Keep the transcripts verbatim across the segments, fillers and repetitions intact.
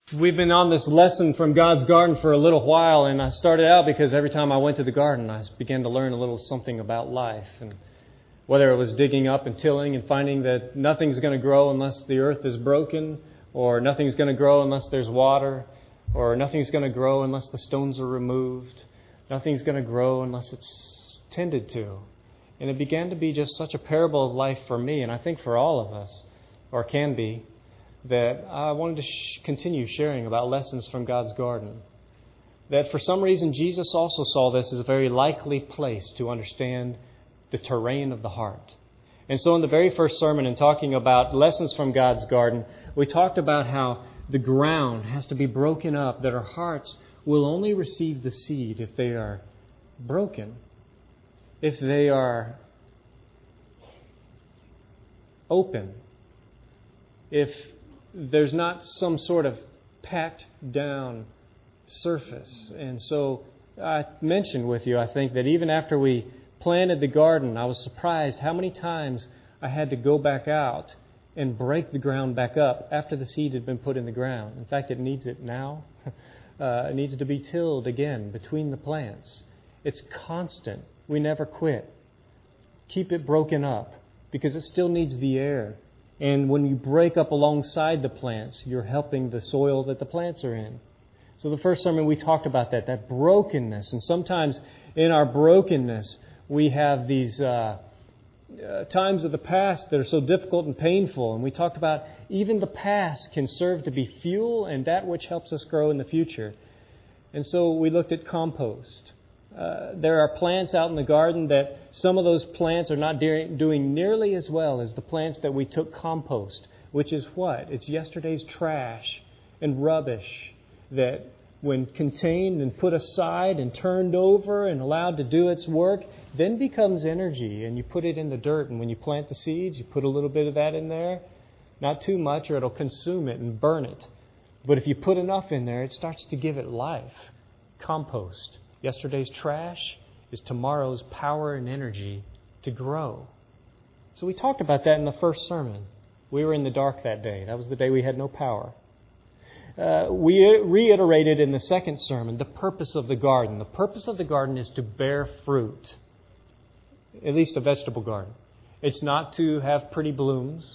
We've been on this lesson from God's garden for a little while, and I started out because every time I went to the garden, I began to learn a little something about life. And whether it was digging up and tilling and finding that nothing's going to grow unless the earth is broken, or nothing's going to grow unless there's water, or nothing's going to grow unless the stones are removed, nothing's going to grow unless it's tended to. And it began to be just such a parable of life for me, and I think for all of us, or can be, that I wanted to sh- continue sharing about lessons from God's garden. That for some reason Jesus also saw this as a very likely place to understand the terrain of the heart. And so in the very first sermon, in talking about lessons from God's garden, we talked about how the ground has to be broken up, that our hearts will only receive the seed if they are broken, if they are open, if there's not some sort of packed down surface. And so I mentioned with you, I think, that even after we planted the garden, I was surprised how many times I had to go back out and break the ground back up after the seed had been put in the ground. In fact, it needs it now. Uh, it needs to be tilled again between the plants. It's constant. We never quit. Keep it broken up because it still needs the air. And when you break up alongside the plants, you're helping the soil that the plants are in. So the first sermon we talked about that, that brokenness. And sometimes in our brokenness, we have these uh, uh, times of the past that are so difficult and painful. And we talked about even the past can serve to be fuel and that which helps us grow in the future. And so we looked at compost. Uh, there are plants out in the garden that some of those plants are not de- doing nearly as well as the plants that we took compost, which is what? It's yesterday's trash and rubbish that when contained and put aside and turned over and allowed to do its work, then becomes energy, and you put it in the dirt. And when you plant the seeds, you put a little bit of that in there, not too much or it'll consume it and burn it. But if you put enough in there, it starts to give it life. Compost. Yesterday's trash is tomorrow's power and energy to grow. So we talked about that in the first sermon. We were in the dark that day. That was the day we had no power. Uh, we reiterated in the second sermon the purpose of the garden. The purpose of the garden is to bear fruit, at least a vegetable garden. It's not to have pretty blooms.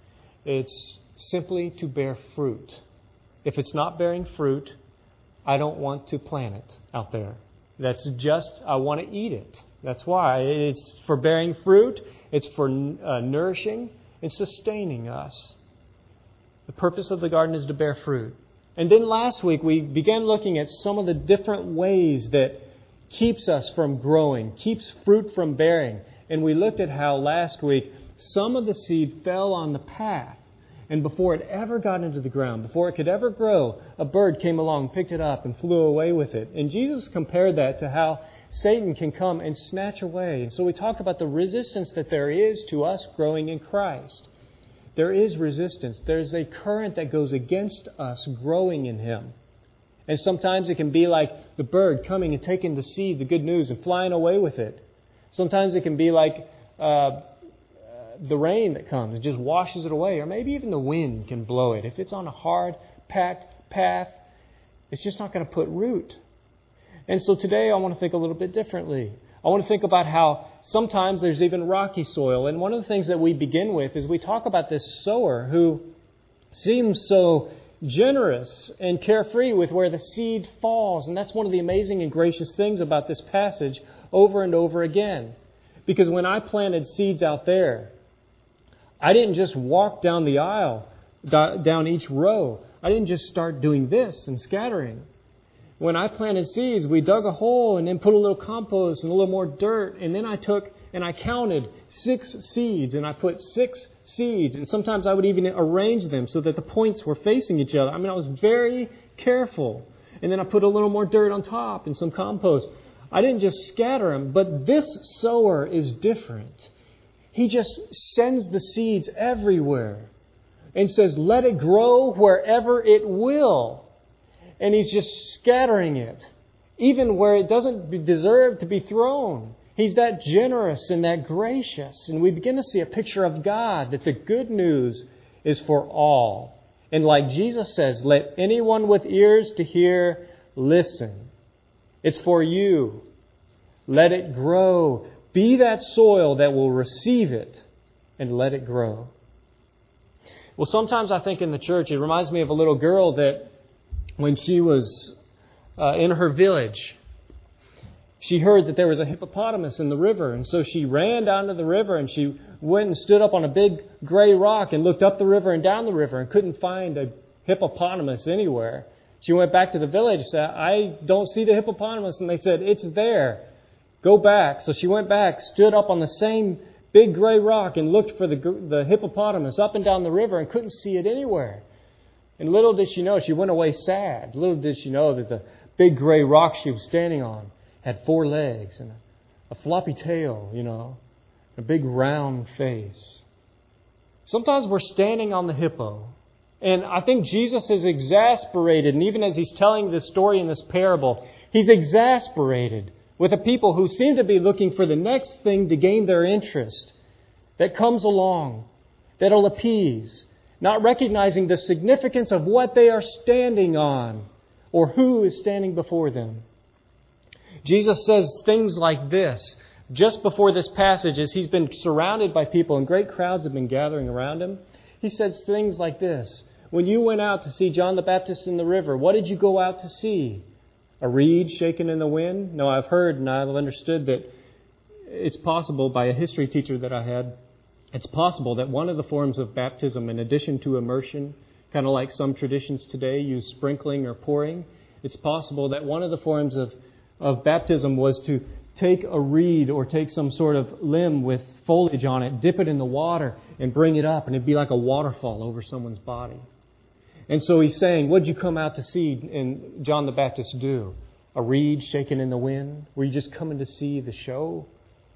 It's simply to bear fruit. If it's not bearing fruit, I don't want to plant it out there. That's just, I want to eat it. That's why. It's for bearing fruit. It's for uh, nourishing and sustaining us. The purpose of the garden is to bear fruit. And then last week we began looking at some of the different ways that keeps us from growing, keeps fruit from bearing. And we looked at how last week some of the seed fell on the path. And before it ever got into the ground, before it could ever grow, a bird came along, picked it up, and flew away with it. And Jesus compared that to how Satan can come and snatch away. And so we talked about the resistance that there is to us growing in Christ. There is resistance. There's a current that goes against us growing in Him. And sometimes it can be like the bird coming and taking the seed, the good news, and flying away with it. Sometimes it can be like Uh, the rain that comes and just washes it away, or maybe even the wind can blow it. If it's on a hard, packed path, it's just not going to put root. And so today I want to think a little bit differently. I want to think about how sometimes there's even rocky soil. And one of the things that we begin with is we talk about this sower who seems so generous and carefree with where the seed falls. And that's one of the amazing and gracious things about this passage over and over again. Because when I planted seeds out there, I didn't just walk down the aisle, down each row. I didn't just start doing this and scattering. When I planted seeds, we dug a hole and then put a little compost and a little more dirt. And then I took and I counted six seeds and I put six seeds. And sometimes I would even arrange them so that the points were facing each other. I mean, I was very careful. And then I put a little more dirt on top and some compost. I didn't just scatter them, but this sower is different. He just sends the seeds everywhere and says, let it grow wherever it will. And he's just scattering it, even where it doesn't deserve to be thrown. He's that generous and that gracious. And we begin to see a picture of God, that the good news is for all. And like Jesus says, let anyone with ears to hear listen. It's for you. Let it grow. Be that soil that will receive it and let it grow. Well, sometimes I think in the church, it reminds me of a little girl that when she was uh, in her village, she heard that there was a hippopotamus in the river. And so she ran down to the river and she went and stood up on a big gray rock and looked up the river and down the river and couldn't find a hippopotamus anywhere. She went back to the village and said, I don't see the hippopotamus. And they said, it's there. Go back. So she went back, stood up on the same big gray rock and looked for the, the hippopotamus up and down the river and couldn't see it anywhere. And little did she know, she went away sad. Little did she know that the big gray rock she was standing on had four legs and a, a floppy tail, you know, a big round face. Sometimes we're standing on the hippo. And I think Jesus is exasperated. And even as he's telling this story in this parable, he's exasperated with a people who seem to be looking for the next thing to gain their interest that comes along, that'll appease, not recognizing the significance of what they are standing on or who is standing before them. Jesus says things like this just before this passage, as he's been surrounded by people and great crowds have been gathering around him. He says things like this. When you went out to see John the Baptist in the river, what did you go out to see? A reed shaken in the wind? No, I've heard and I've understood that it's possible by a history teacher that I had, it's possible that one of the forms of baptism, in addition to immersion, kind of like some traditions today use sprinkling or pouring, it's possible that one of the forms of, of baptism was to take a reed or take some sort of limb with foliage on it, dip it in the water and bring it up, and it'd be like a waterfall over someone's body. And so he's saying, what did you come out to see and John the Baptist do? A reed shaken in the wind? Were you just coming to see the show?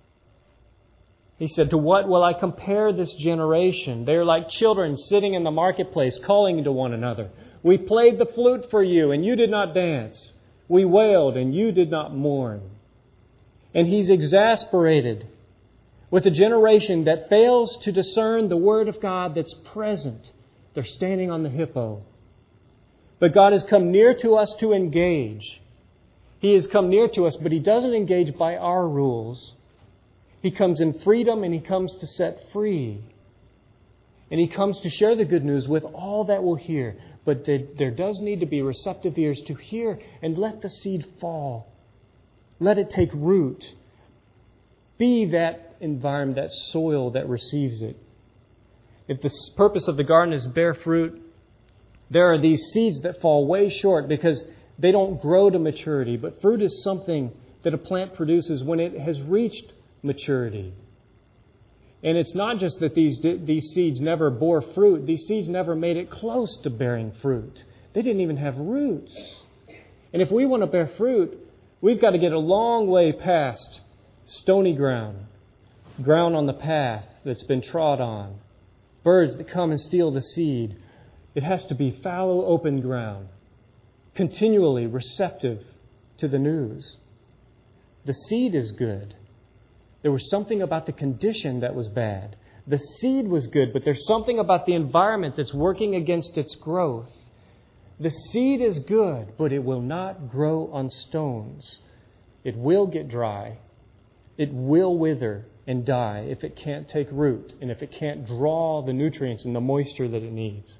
He said, to what will I compare this generation? They're like children sitting in the marketplace calling to one another. We played the flute for you and you did not dance. We wailed and you did not mourn. And he's exasperated with a generation that fails to discern the Word of God that's present. They're standing on the hippo. But God has come near to us to engage. He has come near to us, but He doesn't engage by our rules. He comes in freedom and He comes to set free. And He comes to share the good news with all that will hear. But there does need to be receptive ears to hear and let the seed fall. Let it take root. Be that environment, that soil that receives it. If the purpose of the garden is to bear fruit, there are these seeds that fall way short because they don't grow to maturity. But fruit is something that a plant produces when it has reached maturity. And it's not just that these, these seeds never bore fruit. These seeds never made it close to bearing fruit. They didn't even have roots. And if we want to bear fruit, we've got to get a long way past stony ground, ground on the path that's been trod on, birds that come and steal the seed. It has to be fallow, open ground, continually receptive to the news. The seed is good. There was something about the condition that was bad. The seed was good, but there's something about the environment that's working against its growth. The seed is good, but it will not grow on stones. It will get dry. It will wither and die if it can't take root and if it can't draw the nutrients and the moisture that it needs.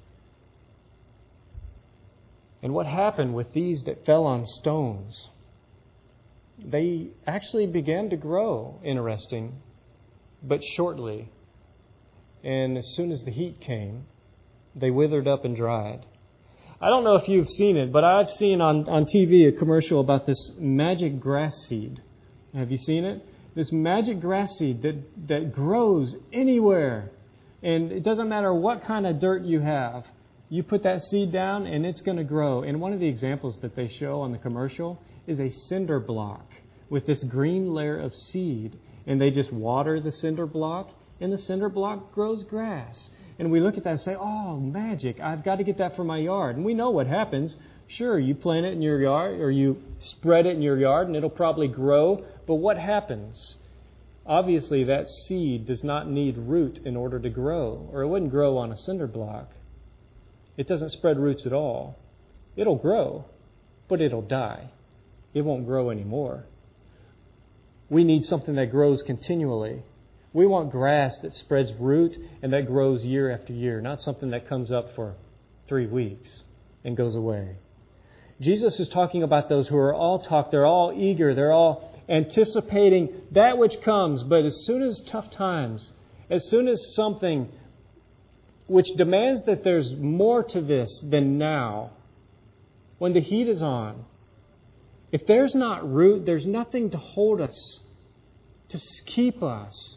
And what happened with these that fell on stones? They actually began to grow, interesting, but shortly. And as soon as the heat came, they withered up and dried. I don't know if you've seen it, but I've seen on, on T V a commercial about this magic grass seed. Have you seen it? This magic grass seed that, that grows anywhere. And it doesn't matter what kind of dirt you have. You put that seed down and it's going to grow. And one of the examples that they show on the commercial is a cinder block with this green layer of seed. And they just water the cinder block and the cinder block grows grass. And we look at that and say, oh, magic, I've got to get that for my yard. And we know what happens. Sure, you plant it in your yard or you spread it in your yard and it'll probably grow. But what happens? Obviously, that seed does not need root in order to grow, or it wouldn't grow on a cinder block. it doesn't spread roots at all. It'll grow, but it'll die. It won't grow anymore. We need something that grows continually. We want grass that spreads root and that grows year after year, not something that comes up for three weeks and goes away. Jesus is talking about those who are all talk, they're all eager, they're all anticipating that which comes, but as soon as tough times, as soon as something which demands that there's more to this than now, when the heat is on, if there's not root, there's nothing to hold us, to keep us.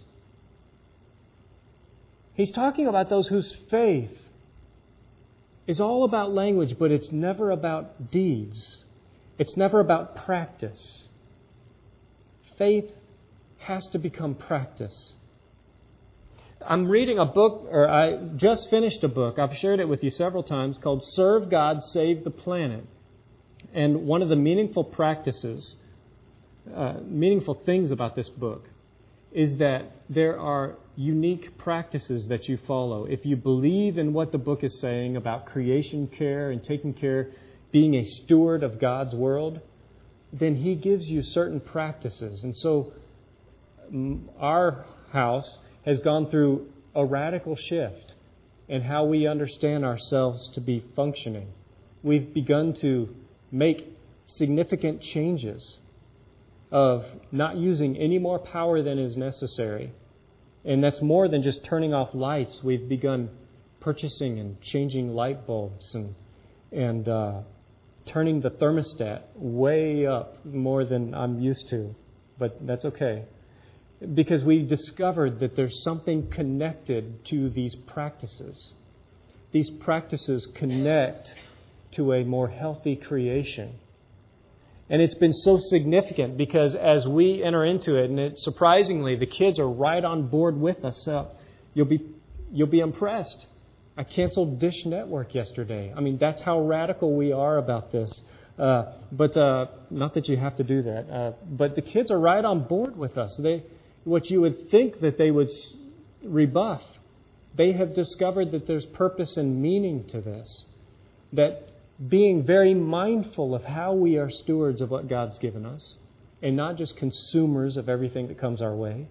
He's talking about those whose faith is all about language, but it's never about deeds. It's never about practice. Faith has to become practice. I'm reading a book, or I just finished a book, I've shared it with you several times, called Serve God, Save the Planet. And one of the meaningful practices, uh, meaningful things about this book is that there are unique practices that you follow. If you believe in what the book is saying about creation care and taking care, being a steward of God's world, then He gives you certain practices. And so our house has gone through a radical shift in how we understand ourselves to be functioning. We've begun to make significant changes of not using any more power than is necessary. And that's more than just turning off lights. We've begun purchasing and changing light bulbs and and uh, turning the thermostat way up more than I'm used to. But that's okay. Because we discovered that there's something connected to these practices. These practices connect to a more healthy creation. And it's been so significant because as we enter into it, and it, surprisingly, the kids are right on board with us. So you'll be you'll be impressed. I canceled Dish Network yesterday. I mean, that's how radical we are about this. Uh, but uh, not that you have to do that. Uh, but the kids are right on board with us. They, what you would think that they would rebuff, they have discovered that there's purpose and meaning to this. That being very mindful of how we are stewards of what God's given us and not just consumers of everything that comes our way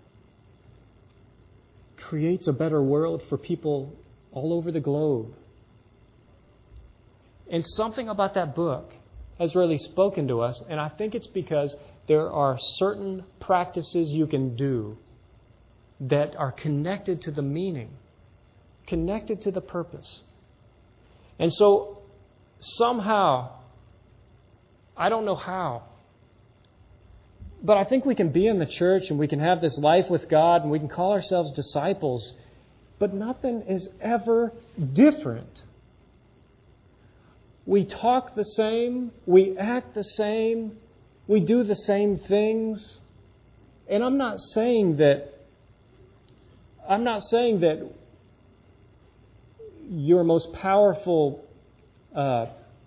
creates a better world for people all over the globe. And something about that book has really spoken to us, and I think it's because there are certain practices you can do that are connected to the meaning, connected to the purpose. And so somehow, I don't know how, but I think we can be in the church and we can have this life with God and we can call ourselves disciples, but nothing is ever different. We talk the same, we act the same, we do the same things. And I'm not saying that I'm not saying that your most powerful Uh,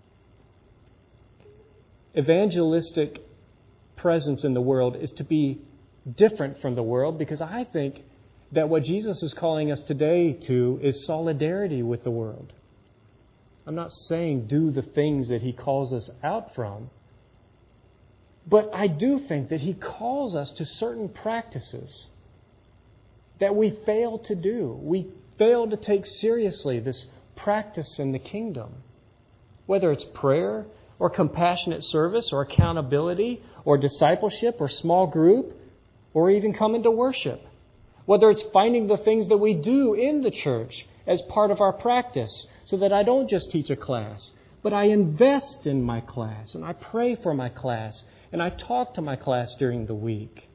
evangelistic presence in the world is to be different from the world, because I think that what Jesus is calling us today to is solidarity with the world. I'm not saying do the things that He calls us out from, but I do think that He calls us to certain practices that we fail to do. We fail to take seriously this practice in the kingdom. Whether it's prayer or compassionate service or accountability or discipleship or small group or even coming to worship. Whether it's finding the things that we do in the church as part of our practice so that I don't just teach a class, but I invest in my class and I pray for my class and I talk to my class during the week.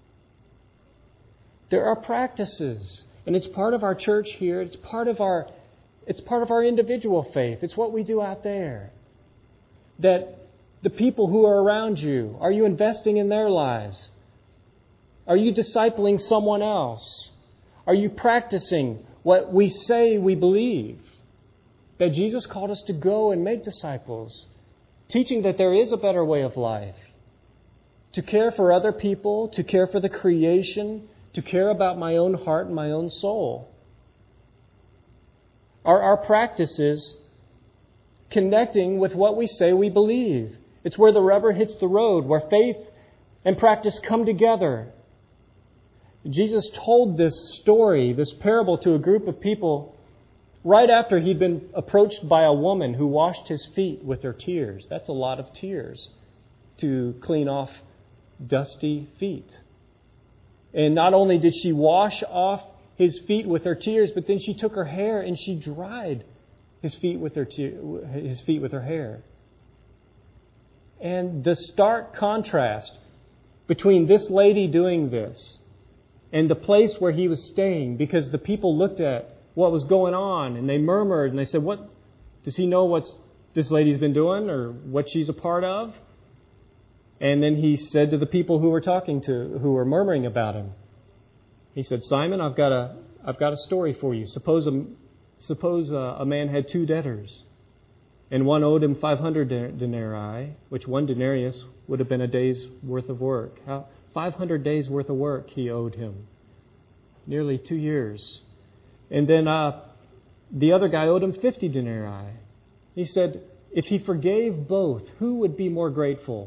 There are practices, and it's part of our church here. It's part of our It's part of our individual faith. It's what we do out there. That the people who are around you, are you investing in their lives? Are you discipling someone else? Are you practicing what we say we believe? That Jesus called us to go and make disciples, teaching that there is a better way of life. To care for other people, to care for the creation, to care about my own heart and my own soul. Are our practices connecting with what we say we believe. It's where the rubber hits the road, where faith and practice come together. Jesus told this story, this parable, to a group of people right after he'd been approached by a woman who washed his feet with her tears. That's a lot of tears to clean off dusty feet. And not only did she wash off his feet with her tears, but then she took her hair and she dried his feet with her te- his feet with her hair. And the stark contrast between this lady doing this and the place where he was staying, because the people looked at what was going on and they murmured and they said, "What does he know what this lady's been doing or what she's a part of?" And then he said to the people who were talking to, who were murmuring about him, he said, "Simon, I've got a, I've got a story for you. Suppose a, suppose a, a man had two debtors, and one owed him five hundred denarii, which one denarius would have been a day's worth of work. How, five hundred days worth of work he owed him, nearly two years. And then uh, the other guy owed him fifty denarii. He said, if he forgave both, who would be more grateful?"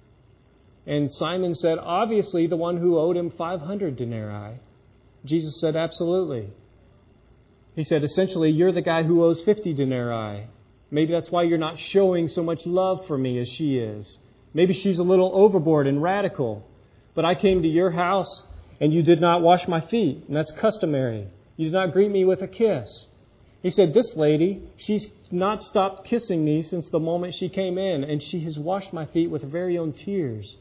And Simon said, "Obviously, the one who owed him five hundred denarii. Jesus said, "Absolutely." He said, "Essentially, you're the guy who owes fifty denarii. Maybe that's why you're not showing so much love for me as she is. Maybe she's a little overboard and radical. But I came to your house and you did not wash my feet, and that's customary. You did not greet me with a kiss." He said, "This lady, she's not stopped kissing me since the moment she came in, and she has washed my feet with her very own tears."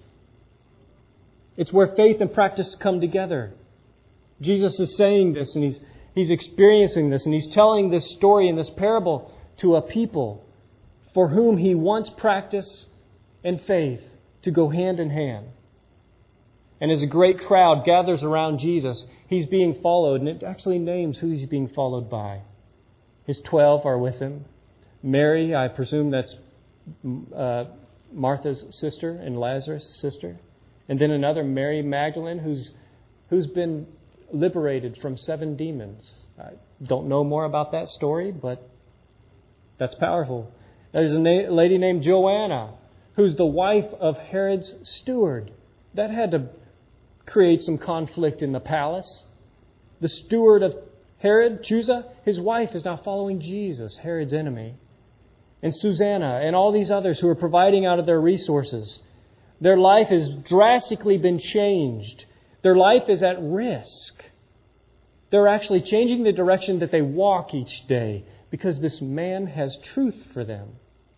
It's where faith and practice come together. Jesus is saying this, and he's he's experiencing this, and he's telling this story in this parable to a people for whom he wants practice and faith to go hand in hand. And as a great crowd gathers around Jesus, he's being followed, and it actually names who he's being followed by. His twelve are with him. Mary, I presume that's uh, Martha's sister and Lazarus' sister. And then another, Mary Magdalene, who's who's been liberated from seven demons. I don't know more about that story, but that's powerful. There's a na- lady named Joanna, who's the wife of Herod's steward. That had to create some conflict in the palace. The steward of Herod, Chusa, his wife is now following Jesus, Herod's enemy. And Susanna and all these others who are providing out of their resources. Their life has drastically been changed. Their life is at risk. They're actually changing the direction that they walk each day because this man has truth for them.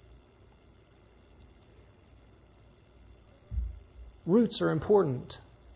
Roots are important.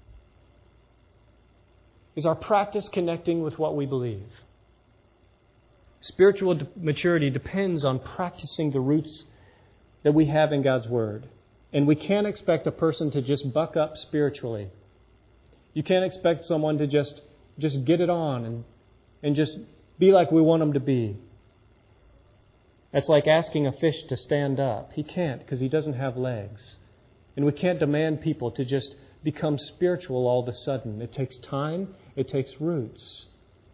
Is our practice connecting with what we believe? Spiritual maturity depends on practicing the roots that we have in God's Word. And we can't expect a person to just buck up spiritually. You can't expect someone to just, just get it on and, and just be like we want them to be. That's like asking a fish to stand up. He can't because he doesn't have legs. And we can't demand people to just become spiritual all of a sudden. It takes time. It takes roots.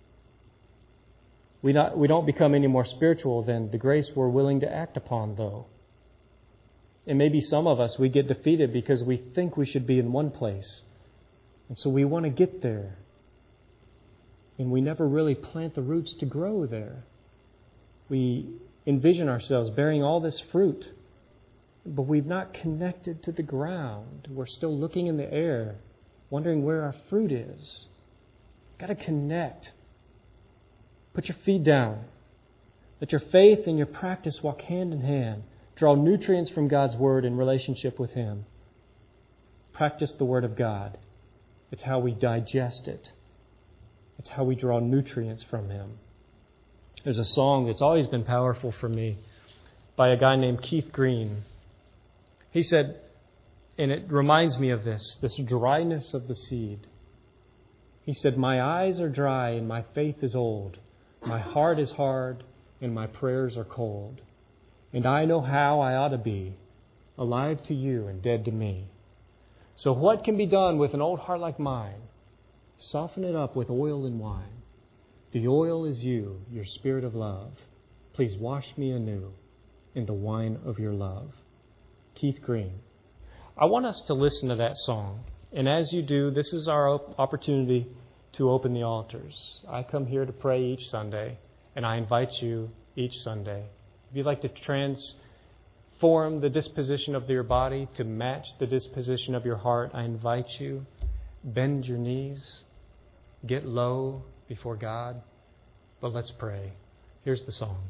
We not we don't become any more spiritual than the grace we're willing to act upon, though. And maybe some of us, we get defeated because we think we should be in one place. And so we want to get there. And we never really plant the roots to grow there. We envision ourselves bearing all this fruit, but we've not connected to the ground. We're still looking in the air, wondering where our fruit is. Got to connect. Put your feet down. Let your faith and your practice walk hand in hand. Draw nutrients from God's Word in relationship with Him. Practice the Word of God. It's how we digest it. It's how we draw nutrients from Him. There's a song that's always been powerful for me by a guy named Keith Green. He said, and it reminds me of this, this dryness of the seed. He said, "My eyes are dry and my faith is old. My heart is hard and my prayers are cold. And I know how I ought to be, alive to you and dead to me. So what can be done with an old heart like mine? Soften it up with oil and wine. The oil is you, your spirit of love. Please wash me anew. in the wine of your love. Keith Green. I want us to listen to that song. And as you do, this is our opportunity to open the altars. I come here to pray each Sunday, and I invite you each Sunday. If you'd like to transform the disposition of your body to match the disposition of your heart, I invite you. Bend your knees. Get low before God. But let's pray. Here's the song.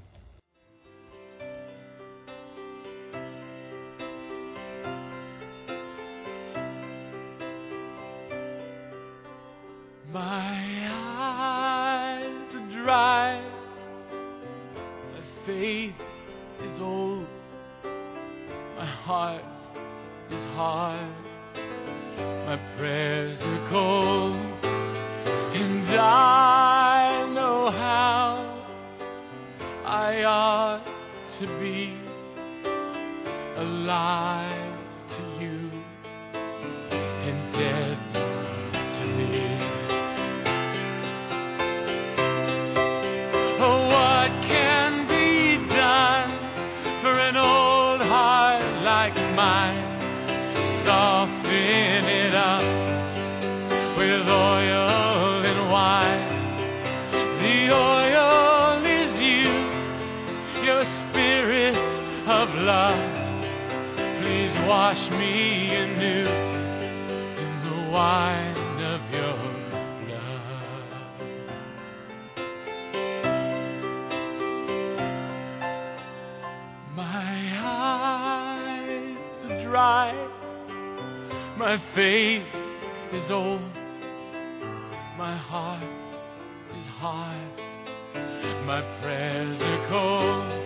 My eyes are dry, my faith is old, my heart is hard, my prayers are cold, and I know how I ought to be alive to you and dead to me. Oh, what can be done for an old heart like mine? Soften it up with oil and wine. The oil is you, your spirit of love. Please wash me anew in the wine of your love. My eyes are dry, my faith is old, my heart is hard, my prayers are cold,